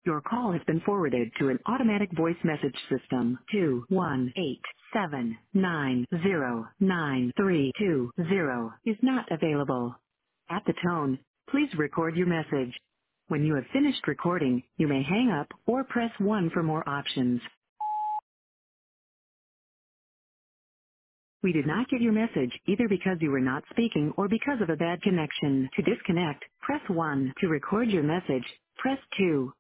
Your call has been forwarded to an automatic voice message system. 218-790-9320 is not available. At the tone, please record your message. When you have finished recording, you may hang up or press 1 for more options. We did not get your message either because you were not speaking or because of a bad connection. To disconnect, press 1. To record your message, press 2.